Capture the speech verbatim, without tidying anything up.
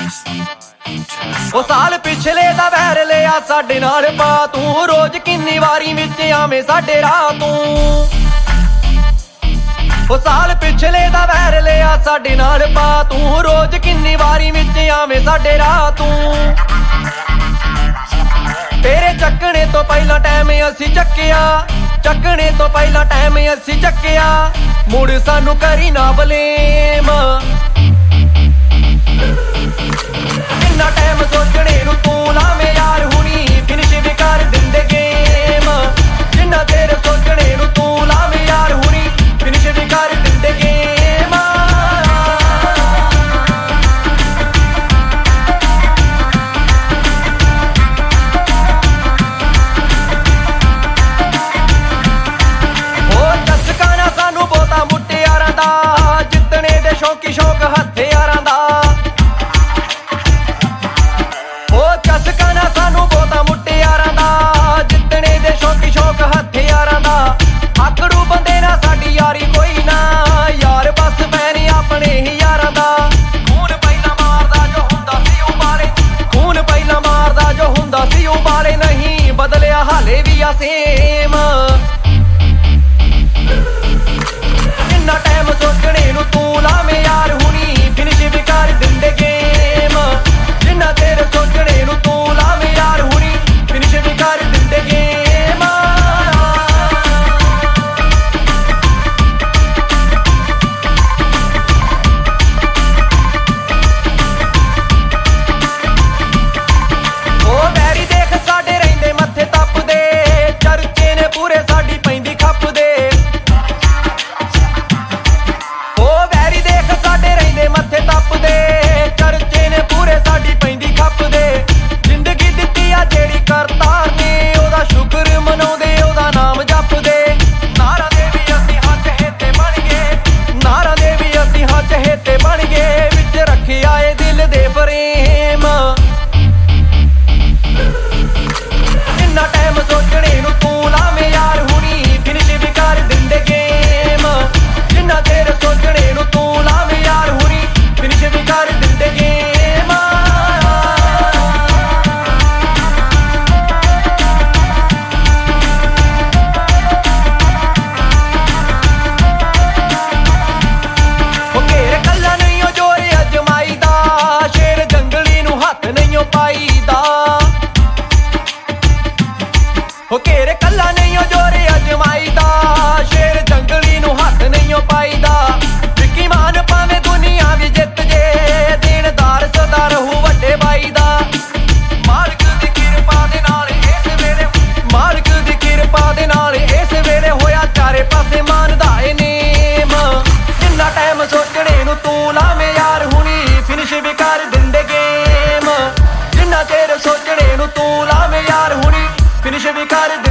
ਉਹ ਸਾਲ ਪਿਛਲੇ ਦਾ ਵੈਰ ਲਿਆ ਸਾਡੇ ਨਾਲ ਪਾ ਤੂੰ, ਰੋਜ਼ ਕਿੰਨੀ ਵਾਰੀ ਵਿੱਚ ਆਵੇਂ ਸਾਡੇ ਰਾਹ ਤੂੰ। ਉਹ ਸਾਲ ਪਿਛਲੇ ਦਾ ਵੈਰ ਲਿਆ ਸਾਡੇ ਨਾਲ ਪਾ ਤੂੰ, ਰੋਜ਼ ਕਿੰਨੀ ਵਾਰੀ ਵਿੱਚ ਆਵੇਂ ਸਾਡੇ ਰਾਹ ਤੂੰ। ਤੇਰੇ ਚੱਕਣੇ ਤੋਂ ਪਹਿਲਾਂ ਟਾਈਮ ਅਸੀਂ ਚੱਕਿਆ, ਚੱਕਣੇ ਤੋਂ ਪਹਿਲਾਂ ਟਾਈਮ ਅਸੀਂ ਚੱਕਿਆ, ਮੁੜ ਸਾਨੂੰ ਕਰੀ ਨਾ ਬਲੇਮ। ਕਿੰਨਾ ਟਾਈਮ ਸੋਚਣੇ ਨੂੰ ਤੂੰ ਲਾਵੇਂ ਯਾਰ, ਹੁਣੀ ਫਿਨਿਸ਼ ਵੀ ਕਰ ਦਿੰਦੇ ਗੇਮ। ਜਿੰਨਾ ਤੇਰੇ ਸੋਚਣੇ ਨੂੰ ਤੂੰ ਲਾਵੇਂ ਯਾਰ, ਹੁਣੀ ਫਿਨਿਸ਼ ਵੀ ਕਰ ਦਿੰਦੇ ਗੇਮ। ਉਹ ਚਸਕਾ ਨਾ ਸਾਨੂੰ ਬਹੁਤਾ ਮੁਟਿਆਰਾਂ ਦਾ, ਜਿੱਤਣੇ ਦੇ ਸ਼ੌਕੀ ਸ਼ੌਕ ਹਥਿਆਰਾਂ ਦਾ। ਚਸਕਾ ਨਾ ਸਾਨੂੰ ਬਹੁਤਾ ਮੁਟਿਆਰਾਂ ਦਾ, ਜਿੱਤਣੇ ਦੇ ਸ਼ੌਕੀ ਸ਼ੌਕ ਹਥਿਆਰਾਂ ਦਾ। ਆਕੜੂ ਬੰਦੇ ਨਾ ਸਾਡੀ ਯਾਰੀ ਕੋਈ ਨਾ, ਯਾਰ ਬਸ ਪੈਣੇ ਆਪਣੇ ਹੀ ਯਾਰਾਂ ਦਾ। ਖੂਨ ਪਹਿਲਾਂ ਮਾਰਦਾ ਜੋ ਹੁੰਦਾ ਸੀ ਉਬਾਲੇ, ਖੂਨ ਪਹਿਲਾਂ ਮਾਰਦਾ ਜੋ ਹੁੰਦਾ ਸੀ ਉਬਾਲੇ, ਨਹੀਂ ਬਦਲਿਆ ਹਾਲੇ ਵੀ ਆ ਸੇਮ। ਕਿੰਨਾ ਟਾਈਮ ਸੋਚਣੇ ਨੂੰ ਤੂੰ ਲਾਵੇਂ ਯਾਰ, ਹੁਣੀ ਫਿਨਿਸ਼ ਵੀ ਕਰ ਦਿੰਦੇ ਗੇਮ। ਜਿੰਨਾ ਤੇਰੇ ਸੋਚਣੇ ਨੂੰ ਤੂੰ ਲਾਵੇਂ ਯਾਰ, ਹੁਣੀ ਫਿਨਿਸ਼ ਵੀ ਕਰ ਦਿੰਦੇ ਗੇਮ। ਉਹ ਵੈਰੀ ਦੇਖ ਸਾਡੇ ਰਹਿੰਦੇ ਮੱਥੇ ਤੱਪਦੇ, ਚਰਚੇ ਨੇ ਪੂਰੇ ਸਾਡੀ ਪੈਂਦੀ ਖੱਪਦੇ। ਉਹ ਵੈਰੀ ਦੇਖ ਸਾਡੇ ਰਹਿੰਦੇ ਮੱਥੇ ਤੱਪਦੇ, ਚਰਚੇ ਨੇ ਪੂਰੇ ਸਾਡੀ ਪੈਂਦੀ ਖੱਪਦੇ। ਜ਼ਿੰਦਗੀ ਦਿੱਤੀ ਆ ਜਿਹੜੀ ਕਰਤਾਰ ਨੇ, ਉਹਦਾ ਸ਼ੁਕਰ ਮਨਾਉਂਦੇ ਉਹਦਾ ਨਾਮ ਜਪਦੇ। ਨਾਰਾਂ ਦੇ ਵੀ ਅਸੀਂ ਹਾਂ ਚਹੇਤੇ ਬਣ ਗਏ, ਨਾਰਾਂ ਦੇ ਵੀ ਅਸੀਂ ਹਾਂ ਚਹੇਤੇ ਬਣ ਗਏ, ਵਿੱਚ ਰੱਖਿਆ ਏ ਦਿਲ ਦੇ ਫਰੇਮ। ਇੰਨਾ ਟਾਈਮ ਸੋਚਣੇ ਨੂੰ ਤੂੰ ਲਾਵੇਂ ਯਾਰ, ਹੁਣੀ ਫਿਨਿਸ਼ ਵੀ ਕਰ ਦਿੰਦੇ ਗੇਮ। ਜਿੰਨਾ ਤੇਰੇ ਸੋਚਣੇ ਨੂੰ ਤੂੰ ਲਾਵੇਂ ਯਾਰ, ਹੁਣੀ ਫਿਨਿਸ਼ ਵੀ ਕਰ ਦਿੰਦੇ ਗੇਮ। ਉਹ ਘੇਰ ਕੱਲਾ ਨਹੀਂ ਉਹ ਜੋਰ ਅਜਮਾਈ ਦਾ, ਸ਼ੇਰ ਜੰਗਲੀ ਨੂੰ ਹੱਥ ਨਹੀਂ ਉਹ ਪਾਈਦਾ। ਉਹ ਘੇਰ ਕੱਲਾ ਨਹੀਂ ਉਹ ਜੋਰ ਅਜਮਾਈ ਦਾ, ਸ਼ੇਰ ਜੰਗਲੀ ਨੂੰ ਹੱਥ ਨਹੀਂ ਉਹ ਪਾਈਦਾ। ਵਿੱਕੀ ਮਾਨ ਭਾਵੇਂ ਦੁਨੀਆ ਵੀ ਜਿੱਤ ਜੇ, ਦੇਣਦਾਰ ਸਦਾ ਰਹੂ ਵੱਡੇ ਬਾਈ ਦਾ। ਮਾਲਕ ਦੀ ਕਿਰਪਾ ਦੇ ਨਾਲ ਇਸ ਵੇਲੇ, ਮਾਲਕ ਦੀ ਕਿਰਪਾ ਦੇ ਨਾਲ ਇਸ ਵੇਲੇ ਹੋਇਆ ਚਾਰੇ ਪਾਸੇ ਮਾਨ ਦਾ ਏ ਨੇਮ। ਜਿੰਨਾ ਟਾਈਮ ਸੋਚਣੇ ਨੂੰ ਤੂੰ ਲਾਵੇਂ ਯਾਰ, ਹੁਣੀ ਫਿਨਿਸ਼ ਵੀ ਕਰ ਦਿੰਦੇ ਗੇਮ। ਜਿੰਨਾ ਤੇਰੇ ਸੋਚਣੇ ਨੂੰ ਤੂੰ ਲਾਵੇਂ ਯਾਰ, ਹੁਣੀ ਫਿਨਿਸ਼ ਵੀ ਕਰ